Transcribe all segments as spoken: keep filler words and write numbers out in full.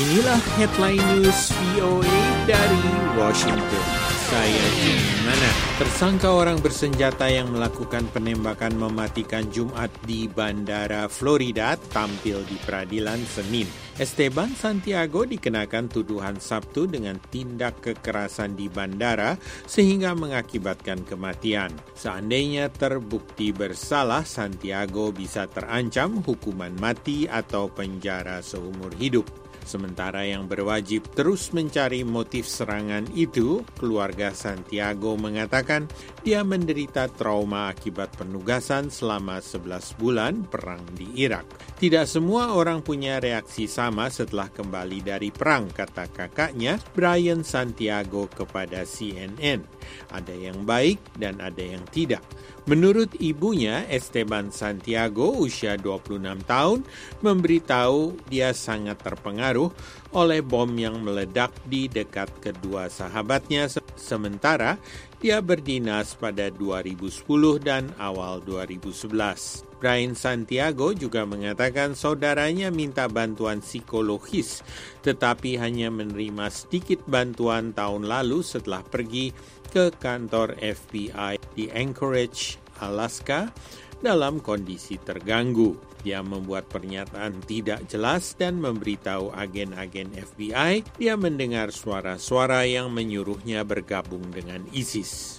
Inilah headline news V O A dari Washington. Saya Jim Mana. Tersangka orang bersenjata yang melakukan penembakan mematikan Jumat di Bandara Florida tampil di peradilan Senin. Esteban Santiago dikenakan tuduhan Sabtu dengan tindak kekerasan di bandara sehingga mengakibatkan kematian. Seandainya terbukti bersalah, Santiago bisa terancam hukuman mati atau penjara seumur hidup. Sementara yang berwajib terus mencari motif serangan itu, keluarga Santiago mengatakan dia menderita trauma akibat penugasan selama sebelas bulan perang di Irak. Tidak semua orang punya reaksi sama setelah kembali dari perang, kata kakaknya Brian Santiago kepada C N N. Ada yang baik dan ada yang tidak. Menurut ibunya, Esteban Santiago, usia dua puluh enam tahun, memberitahu dia sangat terpengaruh oleh bom yang meledak di dekat kedua sahabatnya, sementara dia berdinas pada dua ribu sepuluh dan awal dua ribu sebelas. Brian Santiago juga mengatakan saudaranya minta bantuan psikologis, tetapi hanya menerima sedikit bantuan tahun lalu setelah pergi ke kantor F B I di Anchorage, Alaska, dalam kondisi terganggu. Dia membuat pernyataan tidak jelas dan memberitahu agen-agen F B I dia mendengar suara-suara yang menyuruhnya bergabung dengan ISIS.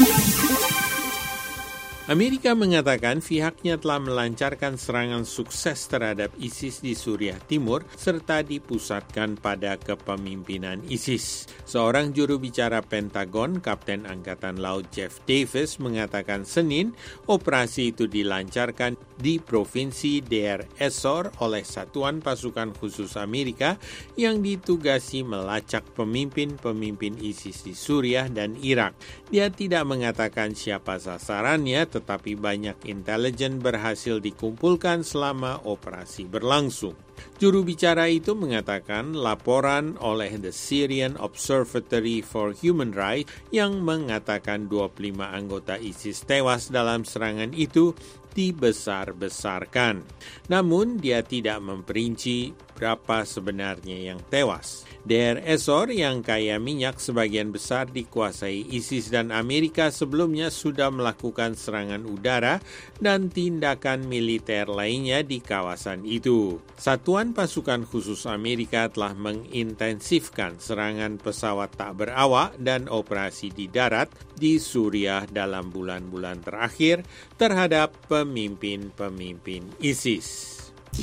Amerika mengatakan pihaknya telah melancarkan serangan sukses terhadap ISIS di Suriah Timur serta dipusatkan pada kepemimpinan ISIS. Seorang juru bicara Pentagon, Kapten Angkatan Laut Jeff Davis, mengatakan Senin operasi itu dilancarkan di Provinsi Deir ez-Zor oleh Satuan Pasukan Khusus Amerika yang ditugasi melacak pemimpin-pemimpin ISIS di Suriah dan Irak. Dia tidak mengatakan siapa sasarannya, tetapi banyak intelijen berhasil dikumpulkan selama operasi berlangsung. Juru bicara itu mengatakan laporan oleh The Syrian Observatory for Human Rights yang mengatakan dua puluh lima anggota ISIS tewas dalam serangan itu dibesar-besarkan. Namun dia tidak memperinci berapa sebenarnya yang tewas. Deir ez-Zor yang kaya minyak sebagian besar dikuasai ISIS dan Amerika sebelumnya sudah melakukan serangan udara dan tindakan militer lainnya di kawasan itu. Satuan Pasukan Khusus Amerika telah mengintensifkan serangan pesawat tak berawak dan operasi di darat di Suriah dalam bulan-bulan terakhir terhadap pemimpin-pemimpin ISIS.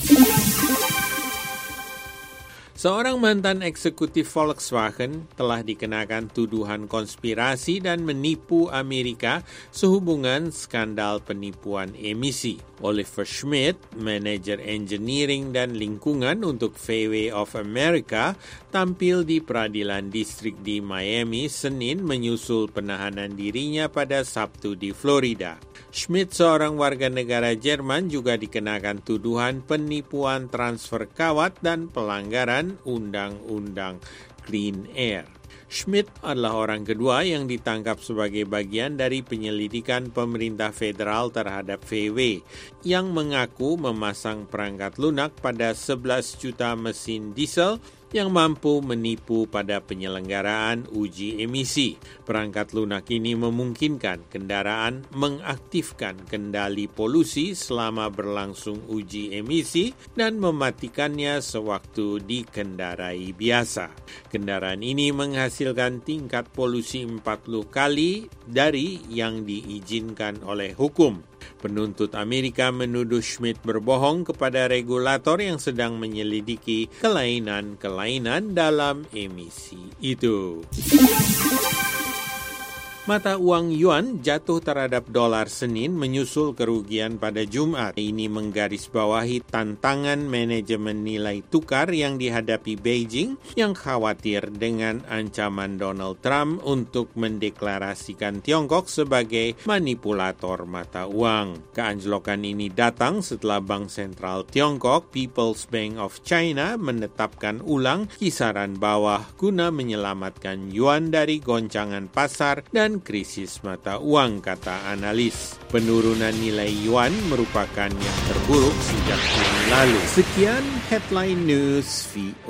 Seorang mantan eksekutif Volkswagen telah dikenakan tuduhan konspirasi dan menipu Amerika sehubungan skandal penipuan emisi. Oliver Schmidt, manajer engineering dan lingkungan untuk V W of America, tampil di peradilan distrik di Miami Senin menyusul penahanan dirinya pada Sabtu di Florida. Schmidt, seorang warga negara Jerman, juga dikenakan tuduhan penipuan transfer kawat dan pelanggaran Undang-Undang Clean Air. Schmidt adalah orang kedua yang ditangkap sebagai bagian dari penyelidikan pemerintah federal terhadap V W yang mengaku memasang perangkat lunak pada sebelas juta mesin diesel yang mampu menipu pada penyelenggaraan uji emisi. Perangkat lunak ini memungkinkan kendaraan mengaktifkan kendali polusi selama berlangsung uji emisi dan mematikannya sewaktu dikendarai biasa. Kendaraan ini menghasilkan tingkat polusi empat puluh kali dari yang diizinkan oleh hukum. Penuntut Amerika menuduh Schmidt berbohong kepada regulator yang sedang menyelidiki kelainan-kelainan dalam emisi itu. Mata uang yuan jatuh terhadap dolar Senin menyusul kerugian pada Jumat. Ini menggarisbawahi tantangan manajemen nilai tukar yang dihadapi Beijing yang khawatir dengan ancaman Donald Trump untuk mendeklarasikan Tiongkok sebagai manipulator mata uang. Keanjlokan ini datang setelah Bank Sentral Tiongkok, People's Bank of China, menetapkan ulang kisaran bawah guna menyelamatkan yuan dari goncangan pasar dan krisis mata uang, kata analis. Penurunan nilai yuan merupakan yang terburuk sejak bulan lalu. Sekian headline news V O A.